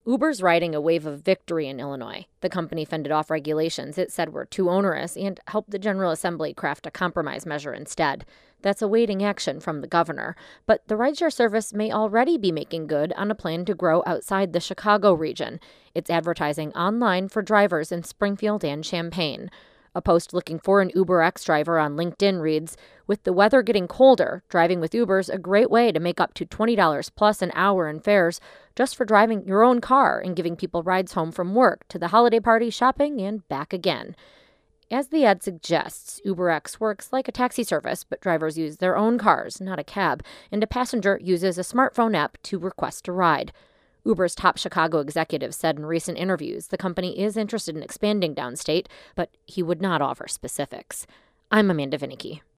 Uber's riding a wave of victory in Illinois. The company fended off regulations it said were too onerous and helped the General Assembly craft a compromise measure instead. That's awaiting action from the governor. But the rideshare service may already be making good on a plan to grow outside the Chicago region. It's advertising online for drivers in Springfield and Champaign. A post looking for an UberX driver on LinkedIn reads, "With the weather getting colder, driving with Uber's a great way to make up to $20 plus an hour in fares just for driving your own car and giving people rides home from work to the holiday party, shopping, and back again." As the ad suggests, UberX works like a taxi service, but drivers use their own cars, not a cab, and a passenger uses a smartphone app to request a ride. Uber's top Chicago executive said in recent interviews the company is interested in expanding downstate, but he would not offer specifics. I'm Amanda Vinicky.